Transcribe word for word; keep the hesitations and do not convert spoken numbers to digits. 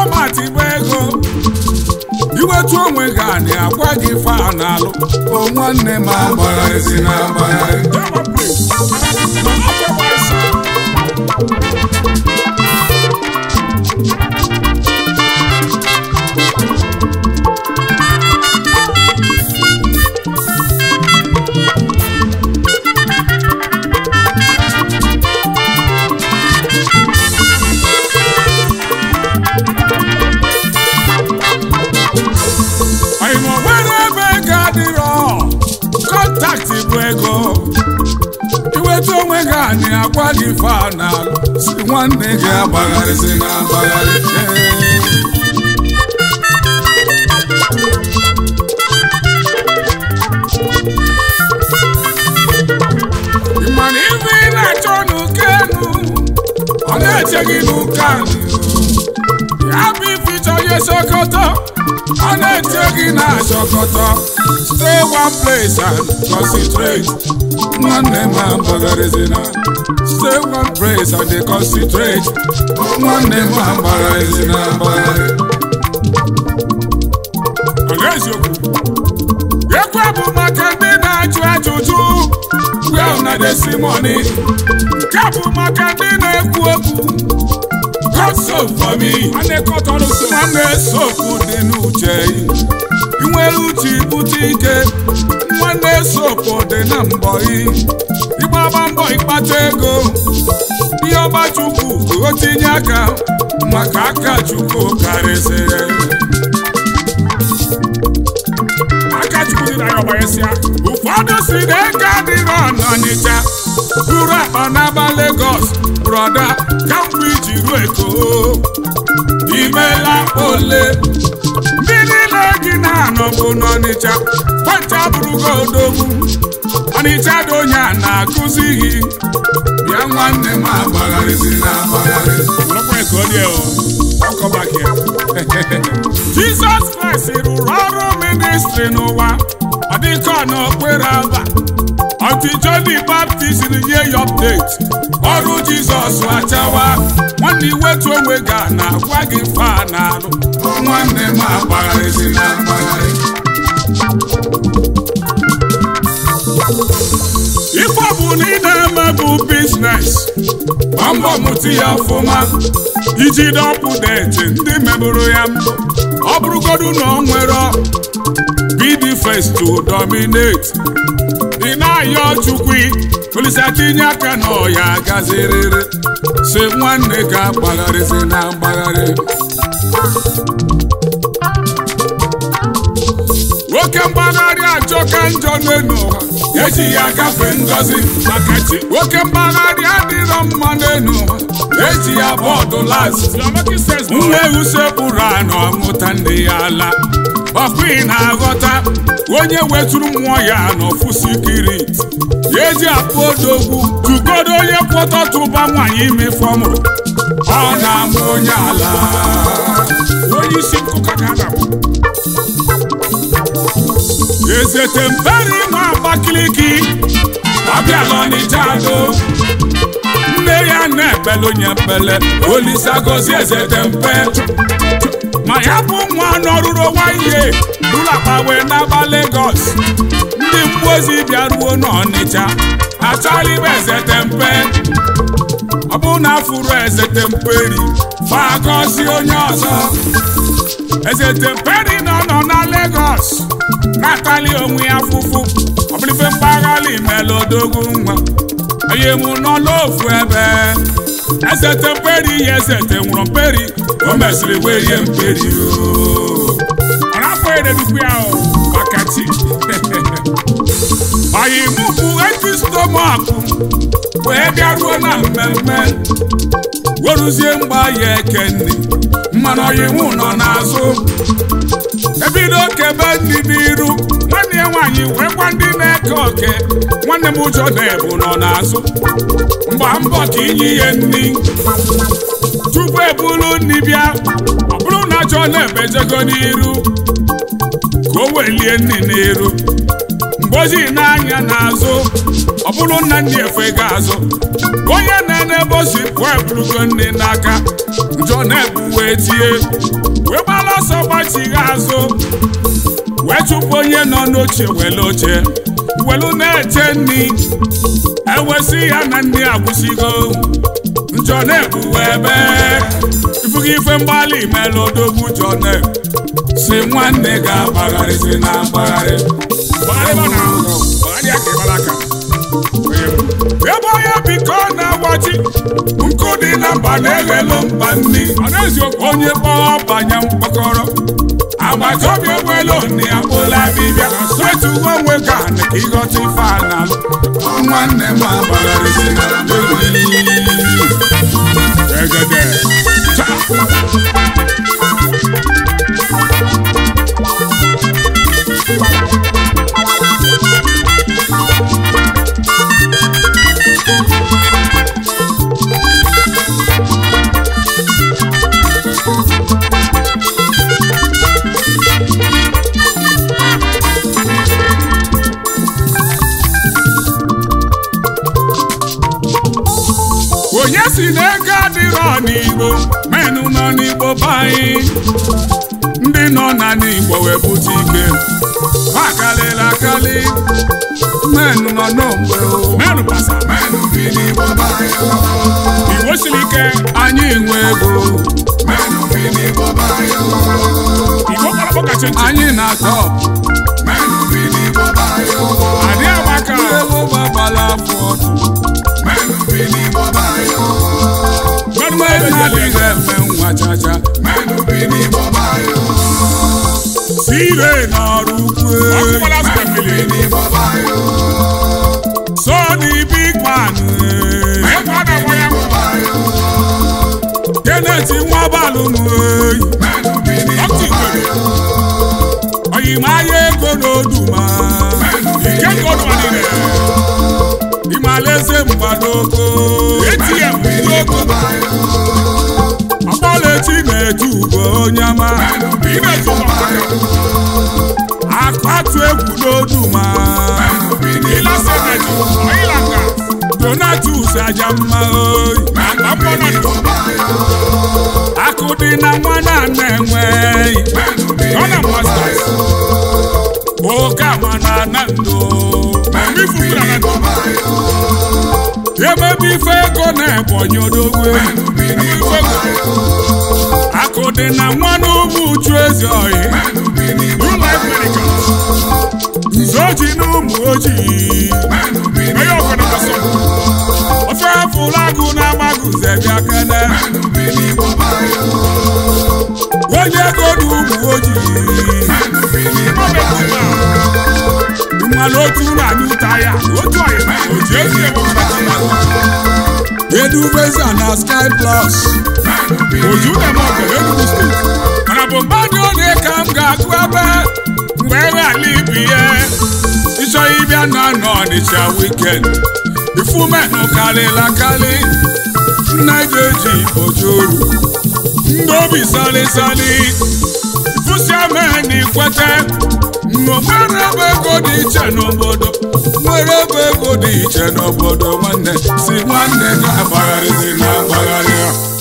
format bụ ego iwetu onwe gị a na-agwa gị fa n'alụ o nwanne m agbagharịzi na agbagharị anyị agwa gị fa n'alụ si nwanne gị agbagharịzi na agbagharị ịmana ife ị na-achọ n'ụka enu ọ na-eche gị n'ụka ya bụ ife ịchọ ya Sokoto ọ na-eche gị na Sokoto stay one place and concentrate nwanne m agbagharịzina stay one place and dey concentrate nwanne m agbagharịzina agbagharị eziokwu ekwe bụ maka ndị na-ajụ ajụjụ where una dey see money nke bụ maka ndị na-ekwu okwu God so for me nwanne sokwu dị n'uche ị nwere uche ibute ike nwanne sokwu dị na mbọ ịgbaba mbọ ịkpata ego ihe ọba Chukwu o tinye aka maka aka Chukwu karịsịrị aka Chukwu dị na ya ọgbanyesịa ụfọdụ si na ego adịrọ n'Ọnịcha buru akpa n'aba Lagos broda kamgbe iji ruo Eko imela ole ndị niile gị na-anọ bụ n'Ọnịcha kwancha bụrụgo odogwu Ọnịcha dị onye a na-akụzi gị bịa nwanne m agbagharịzi na agbagharị Jizọs Kraịst rụrụ ọrụ ministri n'ụwa ọ dịka n'okpere aba until John the Baptist nye ya update ọrụ Jizọs achawa nwanne iwetu onwe ga na-agwa gị fa n'alụ nwanne m agbagharịzi na agbagharị ife ọ bụ na ị na-eme bụ biznes gbambọ mụta ya ọfụma iji dọpụdeti ndị mebụrụ ya mbụ ọ bụrụgodu na ọ nwere be the first to dominate ị na-ayọ Chukwu Olisa tinye aka na ọya gaziriri si nwanne gị agbagharịzi na agbagharị nwoke mgbagharị ajọka njọ n'elu ụwa eji ya gafe ngozi maka chi nwoke mgbagharị adịrọ mma n'elu ụwa eji ya bọọdụ last nwa ewu sekpuru anọ mụta ndị ya ala ọkwa ị na-aghọta onye wetụrụ mmụọ ya n'ofu sikirit ya eji akpụ odogwu tugodo onye kwọtọtụba nwaanyị ime fọmụrụ ọ na-amụ onye ala onye isi nkụka ka a na-akpọ Ezete mperi ma Abakaliki abịala Ọnịcha do nne ya na-ekpele onye ekpele Olisa gọzie Ezete mpe ma ya bụ nwa nọrụrụ nwanyị rụrụ akpa wee n'aba Lagos ndị mgbozi bịaruo n'Ọnịcha achọghị ibe Ezete mpe ọ bụ na afụrụ Ezete mperi fa gọzie onye ọzọ Ezete mperi nọ nọ na Lagos n'akali onwe ya fụfụ ọ bụrụ ife mpaghara imelodogwu nwa onye mụ nọ n'ofu ebe Ezete mperi ya Ezete nwụrụ mperi o mesịrị wee rie mperi ọ na-afọ ededukwu ya maka chi anyị mụpụ eti stomakụ wee bịaruo na mmemme weruzie mgba ya ekenni mmanụ ọyịmụ nọ n'azụ ebido kebe ndị n'iru nwanne ya nwaanyị wee gwa ndị na-eke oke nwanne m ụjọ na-ebu nọ n'azụ mgba mbọ ka inye ihe nni tupu ebulu nni bịa ọ bụrụ na chọ na-ebejego n'iru ka o welie nni n'iru mgbozi n'anya n'azụ ọ bụrụ nna ndị efe ga-azụ onye na-ene bosi pụọ eburugo ndị n'aka njọ na-ebu wee tie wee gbara ọsọ gbachigha azụ wee chụpụ onye nọ n'oche wele oche welu na-eche nri ewesị ya na ndị agwụsigo njọ na-ebu ebe ifugo ife mgbalị mere odogwu njọ na-ebu si nwanne ga-agbagharịzi na mgbagharị ebe onye biko na-agbachi nkụ dị na mba na-eghelu mba nri onye kpọọ banye mkpọkọrọ agbataobi enwelu nne ya kpụla bibịa wetugo onwe ka na ka ịghọta ife a na-alụ nwanne m agbagharịzi na egede onye si na ego adịrọ n'Igbo menụ nọ n'Igbo banyị ndị nọ na n'Igbo wee bute ike akalịla akali menụ nọ n'ogbe menụ pasa menụ bi n'Igbo banyị Igbo siri ike anyị nwe ego menụ bi n'Igbo banyị Igbo kpọrọkpọkachi anyị na-atọ menụ bi n'Igbo banyị adị agbaka ewu gbagbala afọ ọdụ sire n'ọrụ ukwu so the big man Kenneth Nwabalụ oyimaya ego n'oduma Imaleze mgbadoko A T M n'oko ọkpọlechi na-eju ugo onye ama akpatu egwu n'oduma Donatus Ajamma oyi akụ dị na nwa na-enweghị oke ama na Nando emebe ife ego na-ebonyi odogwu akụ dị na nwa n'ụmụ uchu ezi oyi nzoji n'ụmụ ojii ofe afụlagụ na-agbagụze bịa kene onye ego n'ụmụ ojii mmanụ otu na-anyụ ụta ya otu ọyị oji ezi edubeza na Sky Plus oju na-emegere Enugu steeti mana bụ mmadụ onye ka m ga-agụ ebe mgbe enwe ala ibi ya ịchọ ịbịa na nọ Ọnịcha weekend ifumenụ karịla karị nna ga-eji ojoru ndị obi salịsalị fụsiameni kwete nwere ebe ego dị iche n'obodo nwere ebe ego dị iche n'obodo nwanne si nwanne ga-agbagharịzi na mgbagharị